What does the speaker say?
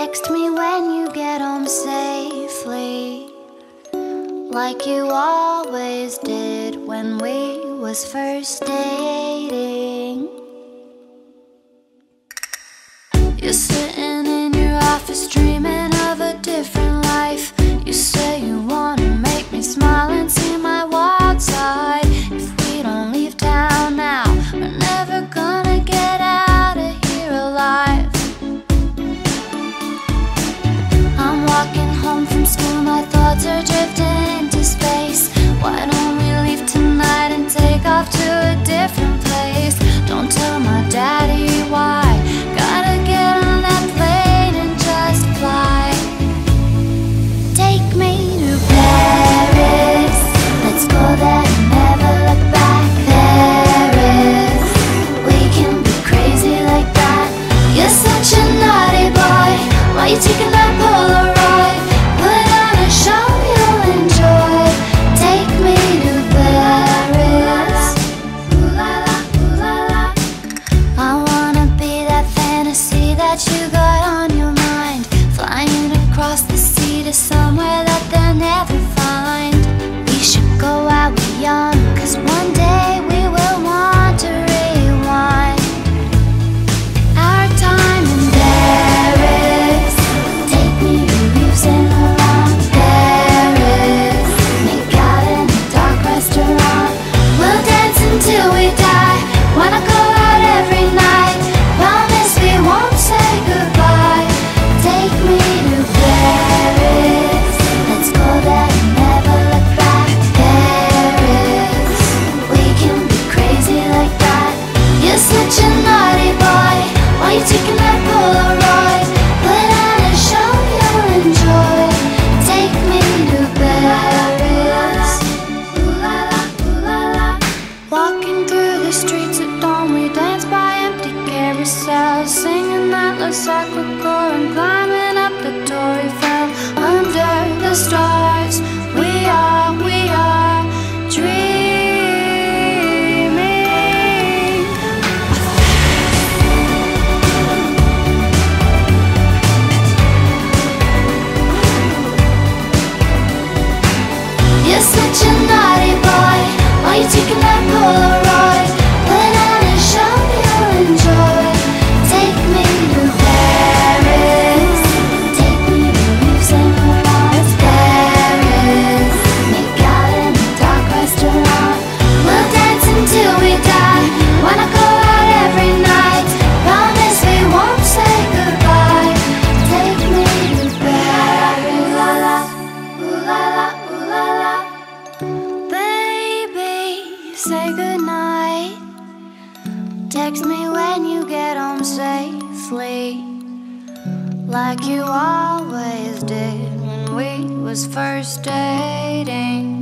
Text me when you get home safely, like you always did when we was first dating. You're sitting in your office dreaming of a different life. You say you wanna make me smile and see my wild side. If we don't leave town now, we're never gonna get out of here alive. I'm walking home from school, my thoughts are drifting into space. Why don't we leave tonight and take off to a different place? Don't tell my daddy why. Gotta get on that plane and just fly. Take me to Paris, let's go there and never look back. Paris, we can be crazy like that. You're such a naughty boy, why you taking that Polaroid? Put on a show you'll enjoy. Take me to Paris. Ooh la la, ooh la la. I wanna be that fantasy that you got on your mind, flying across the sea to somewhere that they'll never find. We should go while we're young, 'cause one day we will want to rewind. Our time in Paris, take me to Yves Saint Laurent. Paris, make out in a dark restaurant. We'll dance until we die, wanna go out every night. Promise we won't say goodbye. Take me to Paris, let's go there and never look back. Paris, we can be crazy like that. You're such a naughty boy, why you taking that Polaroid? Put on a show you'll enjoy. Take me to Paris. Ooh la la, ooh la la. Walking through the streets at dawn, we dance by empty carousels, singing that La Sacre and climbing up the Torre Eiffel. Under the stars, we are dreaming. You're such a naughty boy, why you taking that Polaroid? Put on a show you'll enjoy. Take me to Paris, take me to Yves Saint Laurent. Paris, make out in a dark restaurant. We'll dance until we die, wanna go out every night. Promise we won't say goodbye. Take me to Paris. Ooh la la, ooh la la, ooh la la. Baby, say goodnight. Text me when you get home safely, like you always did when we was first dating.